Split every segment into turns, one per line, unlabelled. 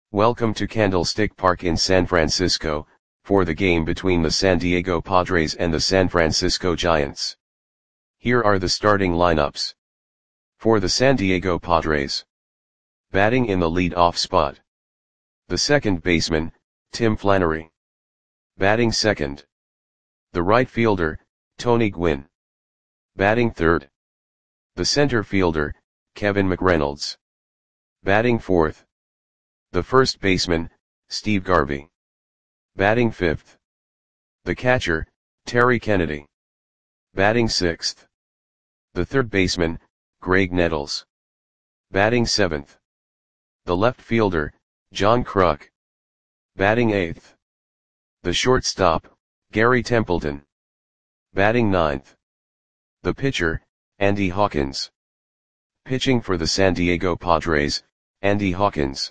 Welcome to Candlestick Park in San Francisco, for the game between the San Diego Padres and the San Francisco Giants. Here are the starting lineups. For the San Diego Padres. Batting in the lead-off spot. The second baseman, Tim Flannery. Batting second. The right fielder, Tony Gwynn. Batting third. The center fielder, Kevin McReynolds. Batting fourth. The first baseman, Steve Garvey. Batting fifth. The catcher, Terry Kennedy. Batting sixth. The third baseman, Graig Nettles. Batting seventh. The left fielder, John Kruk. Batting eighth. The shortstop, Gary Templeton. Batting ninth. The pitcher, Andy Hawkins. Pitching for the San Diego Padres, Andy Hawkins.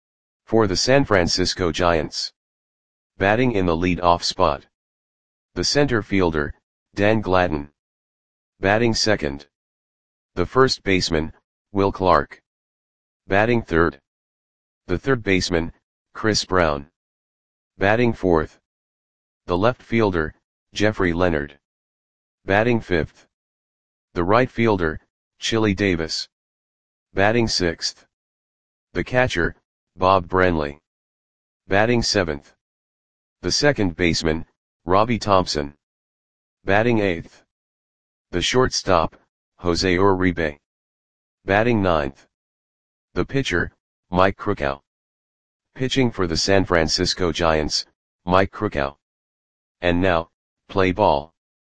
For the San Francisco Giants. Batting in the lead-off spot. The center fielder, Dan Gladden. Batting second. The first baseman, Will Clark. Batting third. The third baseman, Chris Brown. Batting fourth. The left fielder, Jeffrey Leonard. Batting fifth. The right fielder, Chili Davis. Batting sixth. The catcher, Bob Branley. Batting seventh. The second baseman, Robbie Thompson. Batting eighth. The shortstop, Jose Uribe. Batting ninth. The pitcher, Mike Krukow. Pitching for the San Francisco Giants, Mike Krukow. And now, play ball.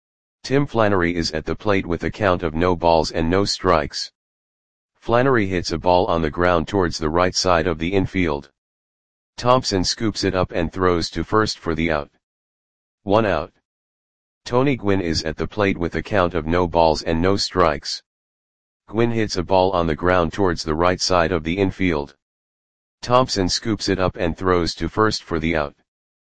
Tim Flannery is at the plate with a count of no balls and no strikes. Flannery hits a ball on the ground towards the right side of the infield. Thompson scoops it up and throws to first for the out. 1 out. Tony Gwynn is at the plate with a count of no balls and no strikes. Gwynn hits a ball on the ground towards the right side of the infield. Thompson scoops it up and throws to first for the out.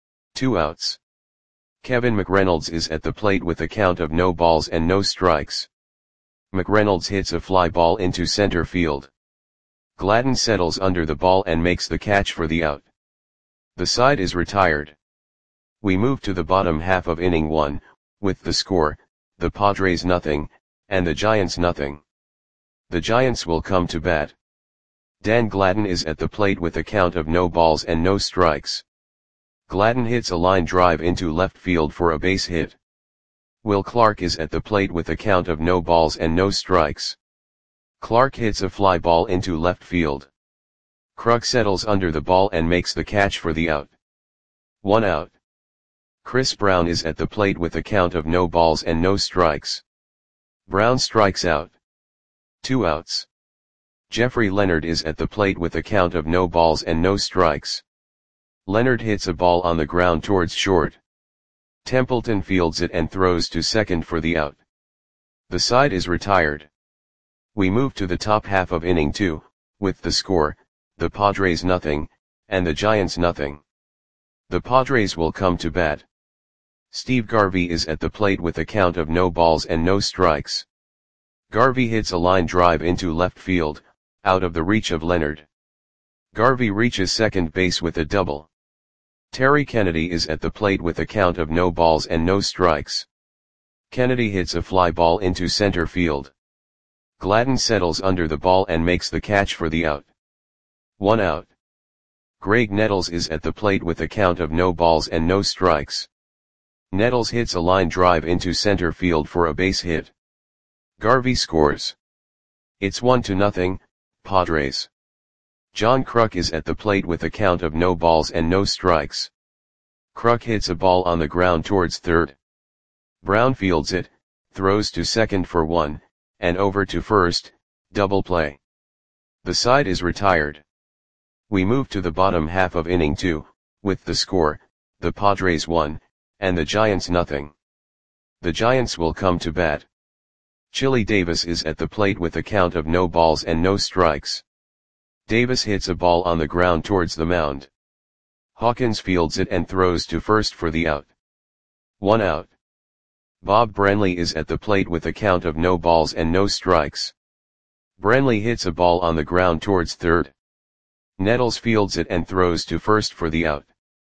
2 outs. Kevin McReynolds is at the plate with a count of no balls and no strikes. McReynolds hits a fly ball into center field. Gladden settles under the ball and makes the catch for the out. The side is retired. We move to the bottom half of inning 1, with the score, the Padres nothing, and the Giants nothing. The Giants will come to bat. Dan Gladden is at the plate with a count of no balls and no strikes. Gladden hits a line drive into left field for a base hit. Will Clark is at the plate with a count of no balls and no strikes. Clark hits a fly ball into left field. Kruk settles under the ball and makes the catch for the out. 1 out. Chris Brown is at the plate with a count of no balls and no strikes. Brown strikes out. 2 outs. Jeffrey Leonard is at the plate with a count of no balls and no strikes. Leonard hits a ball on the ground towards short. Templeton fields it and throws to second for the out. The side is retired. We move to the top half of inning 2, with the score, the Padres nothing, and the Giants nothing. The Padres will come to bat. Steve Garvey is at the plate with a count of no balls and no strikes. Garvey hits a line drive into left field, out of the reach of Leonard. Garvey reaches second base with a double. Terry Kennedy is at the plate with a count of no balls and no strikes. Kennedy hits a fly ball into center field. Gladden settles under the ball and makes the catch for the out. 1 out. Graig Nettles is at the plate with a count of no balls and no strikes. Nettles hits a line drive into center field for a base hit. Garvey scores. It's 1-0, Padres. John Kruk is at the plate with a count of no balls and no strikes. Kruk hits a ball on the ground towards third. Brown fields it, throws to second for 1, and over to first, double play. The side is retired. We move to the bottom half of inning 2, with the score, the Padres 1, and the Giants nothing. The Giants will come to bat. Chili Davis is at the plate with a count of no balls and no strikes. Davis hits a ball on the ground towards the mound. Hawkins fields it and throws to first for the out. 1 out. Bob Branley is at the plate with a count of no balls and no strikes. Branley hits a ball on the ground towards third. Nettles fields it and throws to first for the out.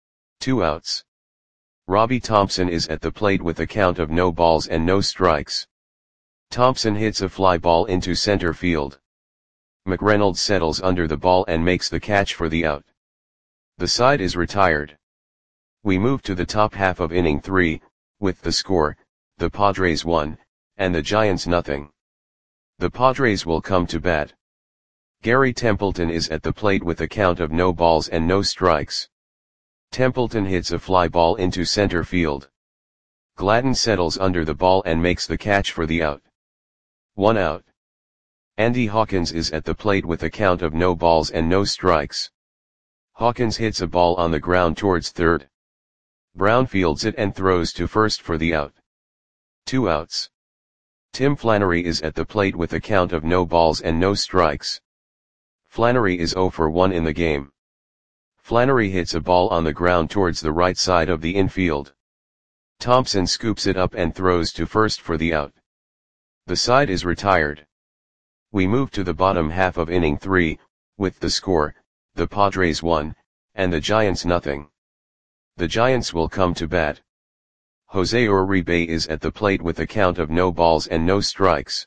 2 outs. Robbie Thompson is at the plate with a count of no balls and no strikes. Thompson hits a fly ball into center field. McReynolds settles under the ball and makes the catch for the out. The side is retired. We move to the top half of inning 3, with the score, the Padres 1, and the Giants nothing. The Padres will come to bat. Gary Templeton is at the plate with a count of no balls and no strikes. Templeton hits a fly ball into center field. Gladden settles under the ball and makes the catch for the out. 1 out. Andy Hawkins is at the plate with a count of no balls and no strikes. Hawkins hits a ball on the ground towards third. Brown fields it and throws to first for the out. 2 outs. Tim Flannery is at the plate with a count of no balls and no strikes. Flannery is 0 for 1 in the game. Flannery hits a ball on the ground towards the right side of the infield. Thompson scoops it up and throws to first for the out. The side is retired. We move to the bottom half of inning 3, with the score, the Padres 1, and the Giants nothing. The Giants will come to bat. Jose Uribe is at the plate with a count of no balls and no strikes.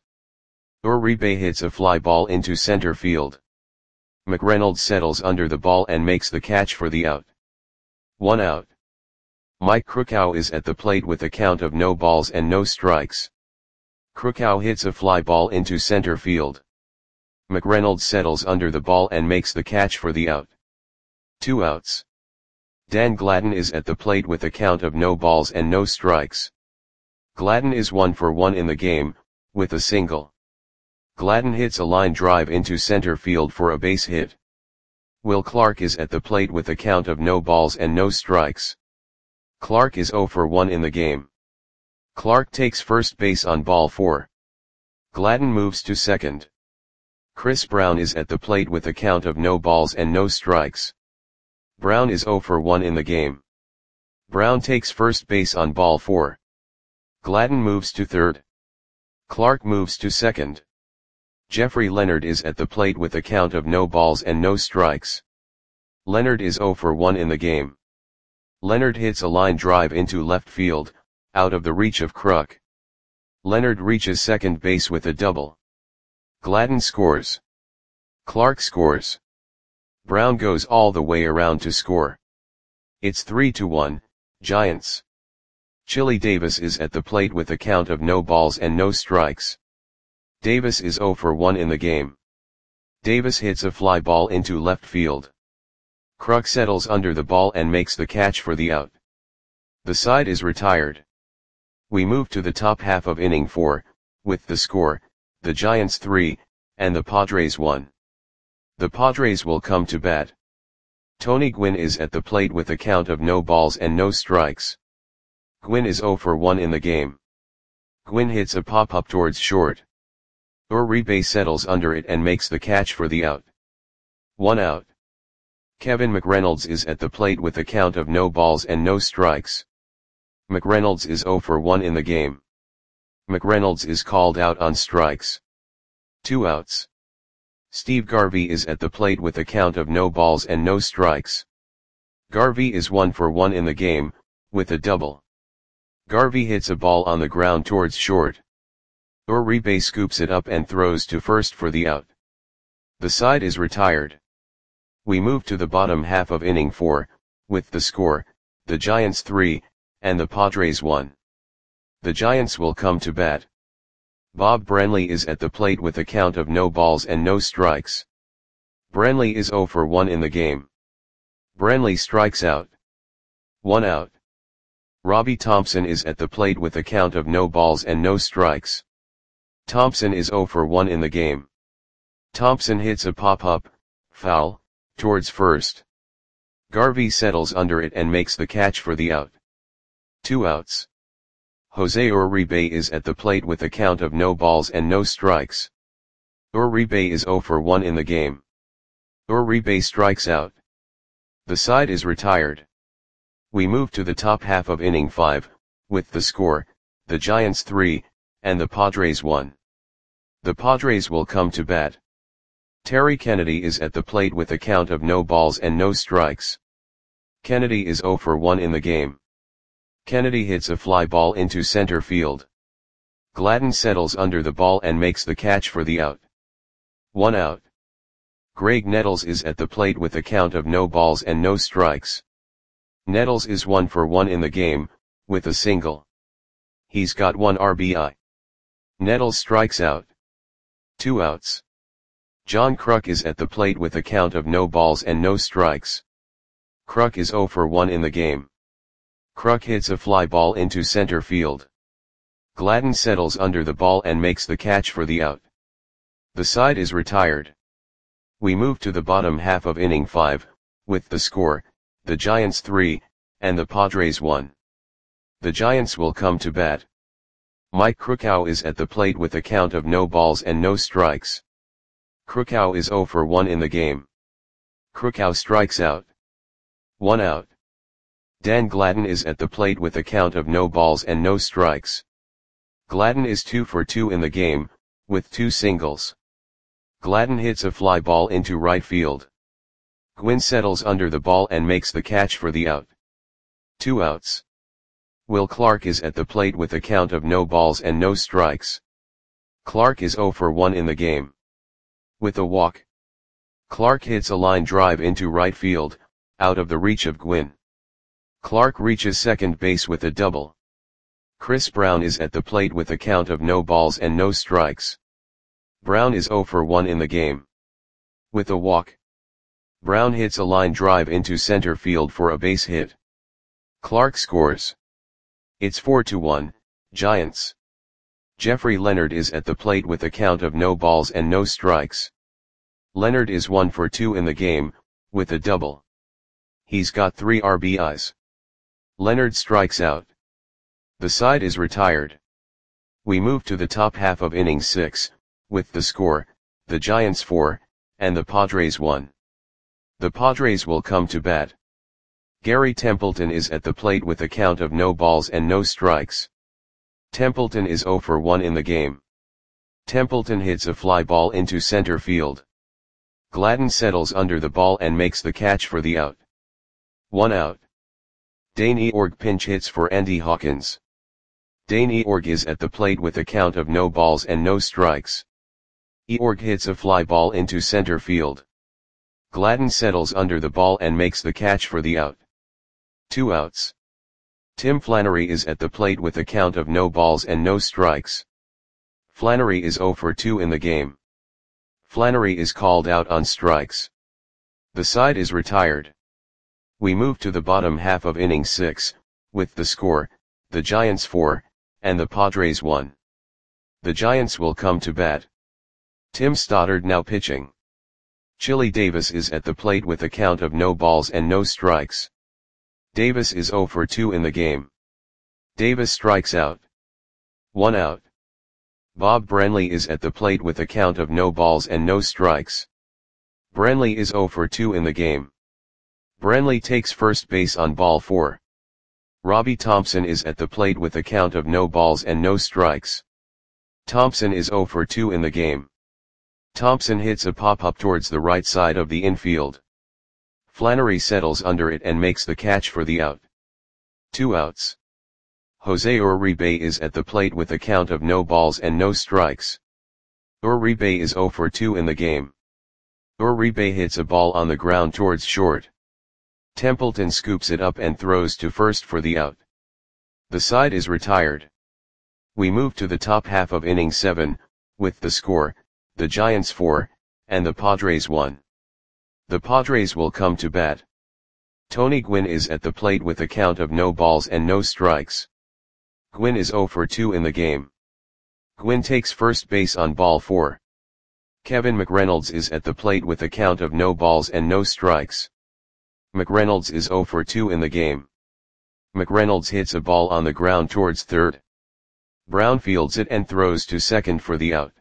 Uribe hits a fly ball into center field. McReynolds settles under the ball and makes the catch for the out. 1 out. Mike Krukow is at the plate with a count of no balls and no strikes. Krukow hits a fly ball into center field. McReynolds settles under the ball and makes the catch for the out. 2 outs. Dan Gladden is at the plate with a count of no balls and no strikes. Gladden is 1 for 1 in the game, with a single. Gladden hits a line drive into center field for a base hit. Will Clark is at the plate with a count of no balls and no strikes. Clark is 0 for 1 in the game. Clark takes first base on ball 4. Gladden moves to second. Chris Brown is at the plate with a count of no balls and no strikes. Brown is 0 for 1 in the game. Brown takes first base on ball 4. Gladden moves to third. Clark moves to second. Jeffrey Leonard is at the plate with a count of no balls and no strikes. Leonard is 0 for 1 in the game. Leonard hits a line drive into left field, out of the reach of Kruk. Leonard reaches second base with a double. Gladden scores. Clark scores. Brown goes all the way around to score. It's 3-1, Giants. Chili Davis is at the plate with a count of no balls and no strikes. Davis is 0 for 1 in the game. Davis hits a fly ball into left field. Kruk settles under the ball and makes the catch for the out. The side is retired. We move to the top half of inning 4, with the score, the Giants 3, and the Padres 1. The Padres will come to bat. Tony Gwynn is at the plate with a count of no balls and no strikes. Gwynn is 0 for 1 in the game. Gwynn hits a pop-up towards short. Uribe settles under it and makes the catch for the out. 1 out. Kevin McReynolds is at the plate with a count of no balls and no strikes. McReynolds is 0 for 1 in the game. McReynolds is called out on strikes. 2 outs. Steve Garvey is at the plate with a count of no balls and no strikes. Garvey is 1 for 1 in the game, with a double. Garvey hits a ball on the ground towards short. Uribe scoops it up and throws to first for the out. The side is retired. We move to the bottom half of inning 4, with the score, the Giants 3, and the Padres 1. The Giants will come to bat. Bob Branley is at the plate with a count of no balls and no strikes. Branley is 0 for 1 in the game. Branley strikes out. 1 out. Robbie Thompson is at the plate with a count of no balls and no strikes. Thompson is 0 for 1 in the game. Thompson hits a pop-up, foul, towards first. Garvey settles under it and makes the catch for the out. 2 outs. Jose Uribe is at the plate with a count of no balls and no strikes. Uribe is 0 for 1 in the game. Uribe strikes out. The side is retired. We move to the top half of inning 5, with the score, the Giants 3, and the Padres 1. The Padres will come to bat. Terry Kennedy is at the plate with a count of no balls and no strikes. Kennedy is 0 for 1 in the game. Kennedy hits a fly ball into center field. Gladden settles under the ball and makes the catch for the out. 1 out. Greg Nettles is at the plate with a count of no balls and no strikes. Nettles is 1 for 1 in the game, with a single. He's got 1 RBI. Nettles strikes out. 2 outs. John Kruk is at the plate with a count of no balls and no strikes. Kruk is 0 for 1 in the game. Kruk hits a fly ball into center field. Gladden settles under the ball and makes the catch for the out. The side is retired. We move to the bottom half of inning 5, with the score, the Giants 3, and the Padres 1. The Giants will come to bat. Mike Krukow is at the plate with a count of no balls and no strikes. Krukow is 0 for 1 in the game. Krukow strikes out. 1 out. Dan Gladden is at the plate with a count of no balls and no strikes. Gladden is 2 for 2 in the game, with 2 singles. Gladden hits a fly ball into right field. Gwynn settles under the ball and makes the catch for the out. 2 outs. Will Clark is at the plate with a count of no balls and no strikes. Clark is 0 for 1 in the game. With a walk. Clark hits a line drive into right field, out of the reach of Gwynn. Clark reaches second base with a double. Chris Brown is at the plate with a count of no balls and no strikes. Brown is 0 for 1 in the game. With a walk. Brown hits a line drive into center field for a base hit. Clark scores. It's 4-1, Giants. Jeffrey Leonard is at the plate with a count of no balls and no strikes. Leonard is 1 for 2 in the game, with a double. He's got 3 RBIs. Leonard strikes out. The side is retired. We move to the top half of inning 6, with the score, the Giants 4, and the Padres 1. The Padres will come to bat. Gary Templeton is at the plate with a count of no balls and no strikes. Templeton is 0 for 1 in the game. Templeton hits a fly ball into center field. Gladden settles under the ball and makes the catch for the out. 1 out. Dane Eorg pinch hits for Andy Hawkins. Dane Eorg is at the plate with a count of no balls and no strikes. Eorg hits a fly ball into center field. Gladden settles under the ball and makes the catch for the out. 2 outs. Tim Flannery is at the plate with a count of no balls and no strikes. Flannery is 0 for 2 in the game. Flannery is called out on strikes. The side is retired. We move to the bottom half of inning 6, with the score, the Giants 4, and the Padres 1. The Giants will come to bat. Tim Stoddard now pitching. Chili Davis is at the plate with a count of no balls and no strikes. Davis is 0 for 2 in the game. Davis strikes out. 1 out. Bob Branley is at the plate with a count of no balls and no strikes. Branley is 0 for 2 in the game. Branley takes first base on ball 4. Robbie Thompson is at the plate with a count of no balls and no strikes. Thompson is 0 for 2 in the game. Thompson hits a pop-up towards the right side of the infield. Flannery settles under it and makes the catch for the out. 2 outs. Jose Uribe is at the plate with a count of no balls and no strikes. Uribe is 0 for 2 in the game. Uribe hits a ball on the ground towards short. Templeton scoops it up and throws to first for the out. The side is retired. We move to the top half of inning 7, with the score, the Giants 4, and the Padres 1. The Padres will come to bat. Tony Gwynn is at the plate with a count of no balls and no strikes. Gwynn is 0 for 2 in the game. Gwynn takes first base on ball 4. Kevin McReynolds is at the plate with a count of no balls and no strikes. McReynolds is 0 for 2 in the game. McReynolds hits a ball on the ground towards third. Brown fields it and throws to second for the out.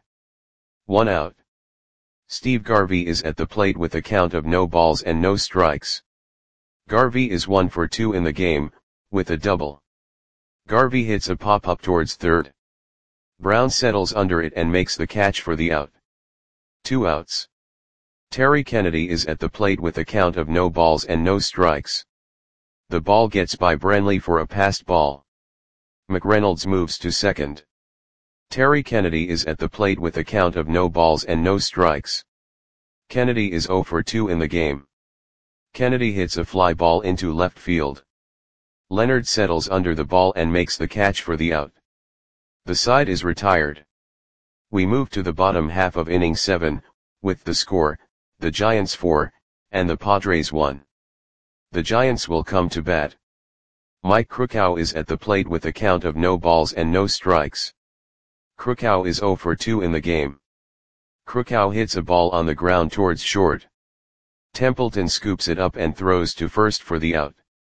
1 out. Steve Garvey is at the plate with a count of no balls and no strikes. Garvey is 1 for 2 in the game, with a double. Garvey hits a pop-up towards third. Brown settles under it and makes the catch for the out. 2 outs. Terry Kennedy is at the plate with a count of no balls and no strikes. The ball gets by Branley for a passed ball. McReynolds moves to second. Terry Kennedy is at the plate with a count of no balls and no strikes. Kennedy is 0 for 2 in the game. Kennedy hits a fly ball into left field. Leonard settles under the ball and makes the catch for the out. The side is retired. We move to the bottom half of inning 7, with the score, the Giants 4, and the Padres 1. The Giants will come to bat. Mike Krukow is at the plate with a count of no balls and no strikes. Krukow is 0 for 2 in the game. Krukow hits a ball on the ground towards short. Templeton scoops it up and throws to first for the out.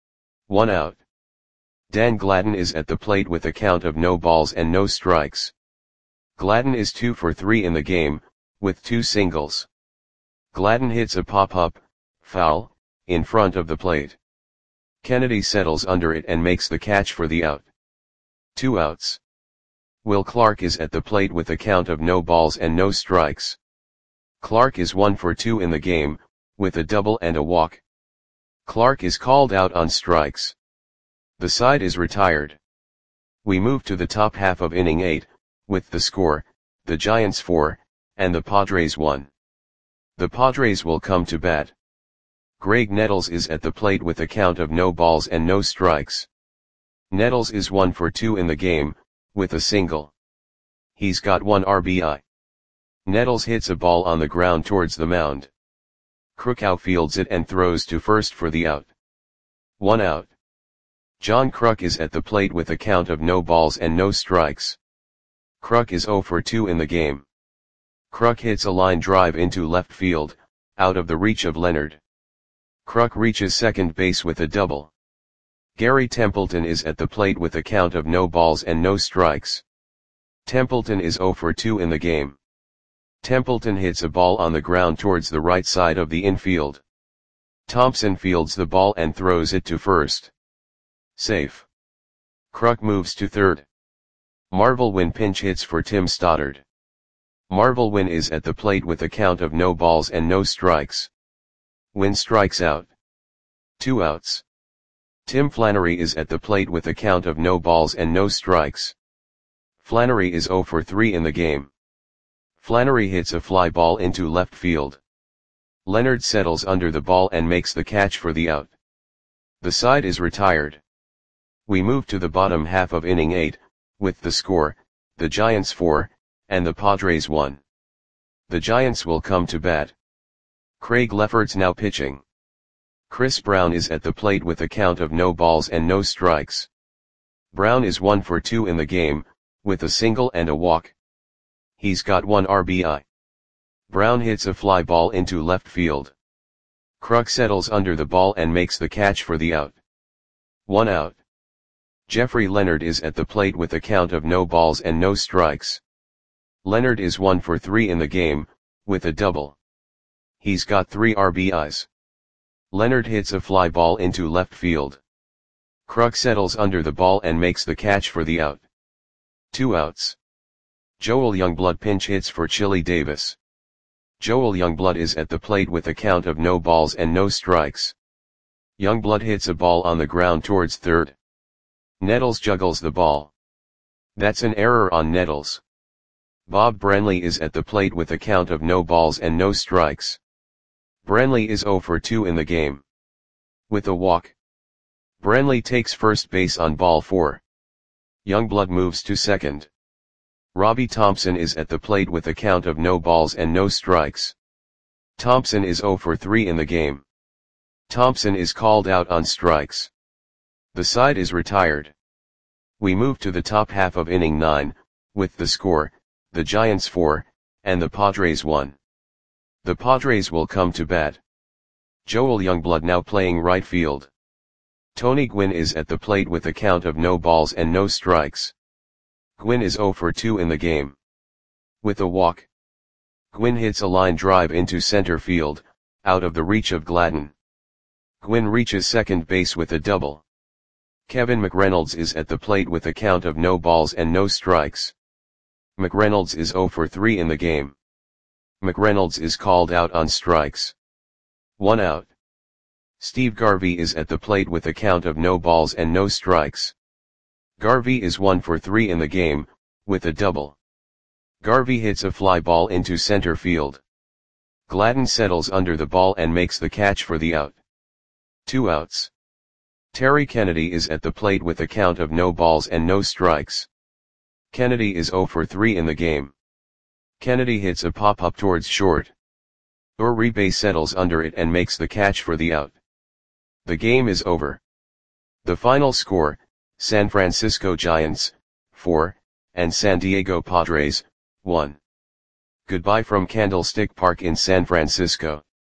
1 out. Dan Gladden is at the plate with a count of no balls and no strikes. Gladden is 2 for 3 in the game, with 2 singles. Gladden hits a pop-up, foul, in front of the plate. Kennedy settles under it and makes the catch for the out. 2 outs. Will Clark is at the plate with a count of no balls and no strikes. Clark is 1 for 2 in the game, with a double and a walk. Clark is called out on strikes. The side is retired. We move to the top half of inning 8, with the score, the Giants 4, and the Padres 1. The Padres will come to bat. Greg Nettles is at the plate with a count of no balls and no strikes. Nettles is 1 for 2 in the game, with a single. He's got 1 RBI. Nettles hits a ball on the ground towards the mound. Krukow fields it and throws to first for the out. 1 out. John Kruk is at the plate with a count of no balls and no strikes. Kruk is 0 for 2 in the game. Kruk hits a line drive into left field, out of the reach of Leonard. Kruk reaches second base with a double. Gary Templeton is at the plate with a count of no balls and no strikes. Templeton is 0 for 2 in the game. Templeton hits a ball on the ground towards the right side of the infield. Thompson fields the ball and throws it to first. Safe. Kruk moves to third. Marvel Wynn pinch hits for Tim Stoddard. Marvel Wynn is at the plate with a count of no balls and no strikes. Wynn strikes out. 2 outs. Tim Flannery is at the plate with a count of no balls and no strikes. Flannery is 0 for 3 in the game. Flannery hits a fly ball into left field. Leonard settles under the ball and makes the catch for the out. The side is retired. We move to the bottom half of inning 8, with the score, the Giants 4, and the Padres 1. The Giants will come to bat. Craig Lefferts now pitching. Chris Brown is at the plate with a count of no balls and no strikes. Brown is 1 for 2 in the game, with a single and a walk. He's got 1 RBI. Brown hits a fly ball into left field. Kruk settles under the ball and makes the catch for the out. 1 out. Jeffrey Leonard is at the plate with a count of no balls and no strikes. Leonard is 1 for 3 in the game, with a double. He's got 3 RBIs. Leonard hits a fly ball into left field. Kruk settles under the ball and makes the catch for the out. 2 outs. Joel Youngblood pinch hits for Chili Davis. Joel Youngblood is at the plate with a count of no balls and no strikes. Youngblood hits a ball on the ground towards third. Nettles juggles the ball. That's an error on Nettles. Bob Branley is at the plate with a count of no balls and no strikes. Branley is 0 for 2 in the game. With a walk. Branley takes first base on ball 4. Youngblood moves to second. Robbie Thompson is at the plate with a count of no balls and no strikes. Thompson is 0 for 3 in the game. Thompson is called out on strikes. The side is retired. We move to the top half of inning 9, with the score, the Giants 4, and the Padres 1. The Padres will come to bat. Joel Youngblood now playing right field. Tony Gwynn is at the plate with a count of no balls and no strikes. Gwynn is 0 for 2 in the game. With a walk. Gwynn hits a line drive into center field, out of the reach of Gladden. Gwynn reaches second base with a double. Kevin McReynolds is at the plate with a count of no balls and no strikes. McReynolds is 0 for 3 in the game. McReynolds is called out on strikes. 1 out. Steve Garvey is at the plate with a count of no balls and no strikes. Garvey is 1 for 3 in the game, with a double. Garvey hits a fly ball into center field. Gladden settles under the ball and makes the catch for the out. 2 outs. Terry Kennedy is at the plate with a count of no balls and no strikes. Kennedy is 0 for 3 in the game. Kennedy hits a pop-up towards short. Uribe settles under it and makes the catch for the out. The game is over. The final score, San Francisco Giants, 4, and San Diego Padres, 1. Goodbye from Candlestick Park in San Francisco.